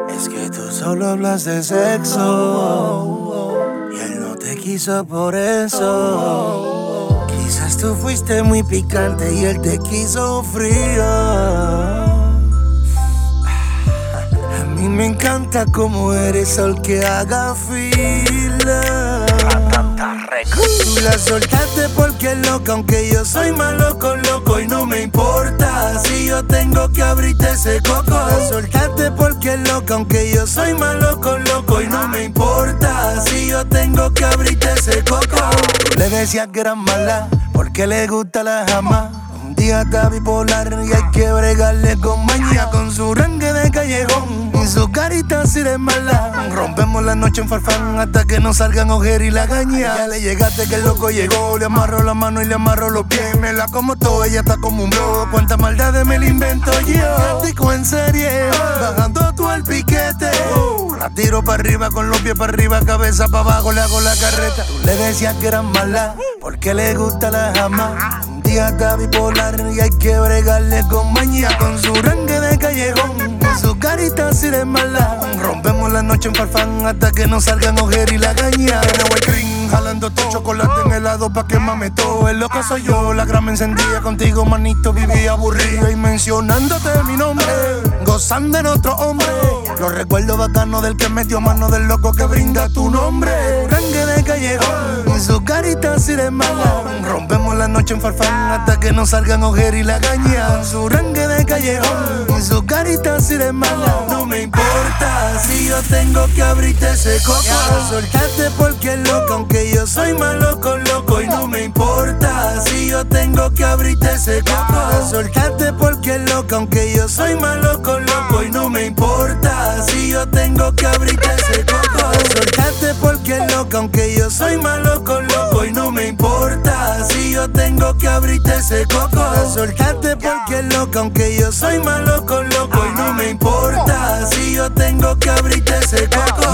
Es que tú solo hablas de sexo y él no te quiso por eso. Quizás tú fuiste muy picante y él te quiso frío. A mí me encanta cómo eres el que haga fila. Tú la soltaste porque es loca, aunque yo soy malo con loco y no me importa si yo tengo que abrirte ese coco. La soltaste porque es loca, aunque yo soy malo con loco y no me importa si yo tengo que abrirte ese coco. Tú le decías que era mala porque le gusta la jama. Un día está bipolar y hay que bregarle con maña. Con su rengue de callejón y su carita así de mala. Rompemos la noche en farfán hasta que nos salgan ojeras y la gaña. Ya le llegaste que el loco llegó. Le amarro la mano y le amarro los pies. Me la como todo, ella está como un bro. Cuántas maldades me la invento yo. Digo en serie, bajando tú el piquete. La tiro para arriba con los pies para arriba, cabeza para abajo, le hago la carreta. Tú le decías que era mala porque le gusta la jama. Un día está bipolar y hay que bregarle con maña. Con su rengue de callejón y su carita así de mala. Rompemos la noche en farfán hasta que nos salgan ojeras y la gaña. Jalando tu chocolate en helado pa' que mame todo. El loco soy yo, la grama encendida. Contigo, manito, viví aburrida. Y mencionándote mi nombre, gozando en otro hombre. Los recuerdos bacanos del que metió mano, del loco que brinda tu nombre. Rengue de callejón y su carita así de mala. Rompemos la noche en farfán hasta que nos salgan ojeras y la gaña. Su rengue de callejón y su carita así de mala. No me importa si yo tengo que abrirte ese coco. Soltaste porque es loca, aunque yo soy malo con loco y no me importa si yo tengo que abrirte ese coco. Soltaste porque es loca, aunque yo soy malo con loco y no me importa si yo tengo que abrirte ese coco. Soltaste porque es loca, aunque yo soy malo con loco y no me importa si yo tengo que abrirte ese coco. Soltaste porque es loca, aunque yo soy malo con loco y no me importa si yo tengo que abrirte ese coco.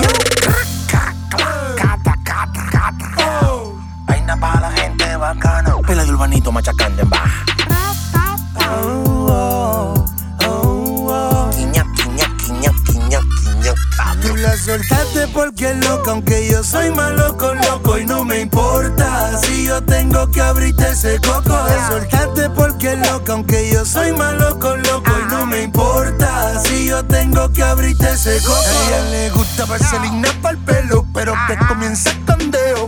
Vaina para la gente bacana. Pela de urbanito machacando en baja. Tú la soltaste porque es loca, aunque yo soy malo con loco y no me importa si yo tengo que abrirte ese coco. La soltaste porque es loca, aunque yo soy malo con loco y no me importa si yo tengo que abrirte ese coco. A ella le gusta vaselina pa'l pelo, pero que comienza con deo,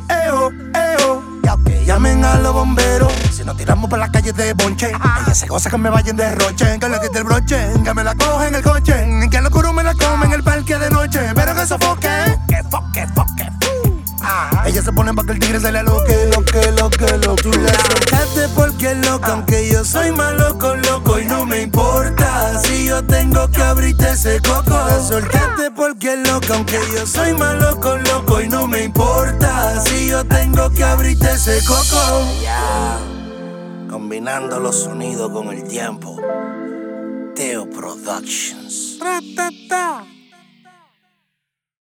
llamen a los bomberos. Si nos tiramos por las calles de bonche, ella se goza que me vayan de roche. Que le quite el broche, que me la coge en el coche. Que lo curo me la come en el parque de noche. Pero que sofoque, que foque. Ella se pone pa' que el tigre se le aloque. Tú la soltaste porque es loca, aunque yo soy malo con loco y no me importa si yo tengo que abrirte ese coco. La soltaste porque es loca, aunque yo soy malo con loco y no me importa si yo tengo que abrirte ese coco. Ya, combinando los sonidos con el tiempo. Teo Productions. Ratata.